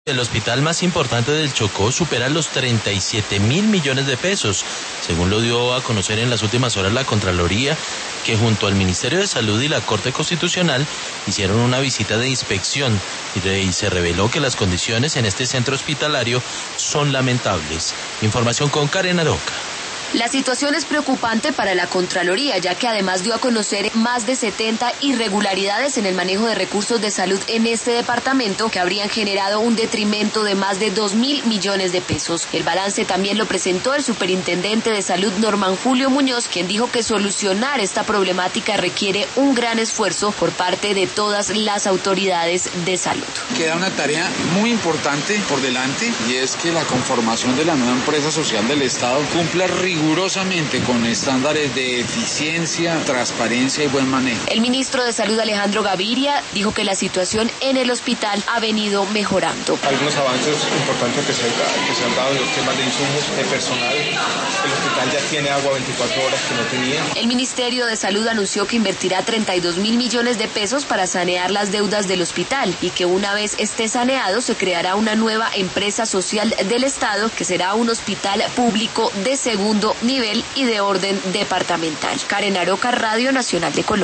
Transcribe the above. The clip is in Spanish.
El hospital más importante del Chocó supera los 37.000 millones de pesos, según lo dio a conocer en las últimas horas la Contraloría, que junto al Ministerio de Salud y la Corte Constitucional hicieron una visita de inspección y se reveló que las condiciones en este centro hospitalario son lamentables. Información con Karen Aroca. La situación es preocupante para la Contraloría, ya que además dio a conocer más de 70 irregularidades en el manejo de recursos de salud en este departamento que habrían generado un detrimento de más de 2.000 millones de pesos. El balance también lo presentó el superintendente de salud Norman Julio Muñoz, quien dijo que solucionar esta problemática requiere un gran esfuerzo por parte de todas las autoridades de salud. Queda una tarea muy importante por delante y es que la conformación de la nueva empresa social del Estado cumpla rigurosamente con estándares de eficiencia, transparencia y buen manejo. El ministro de Salud Alejandro Gaviria dijo que la situación en el hospital ha venido mejorando. Algunos avances importantes que se han dado en los temas de insumos, de personal. El hospital ya tiene agua 24 horas que no tenía. El Ministerio de Salud anunció que invertirá 32.000 millones de pesos para sanear las deudas del hospital y que una vez esté saneado se creará una nueva empresa social del Estado que será un hospital público de segundo nivel y de orden departamental. Karen Aroca, Radio Nacional de Colombia.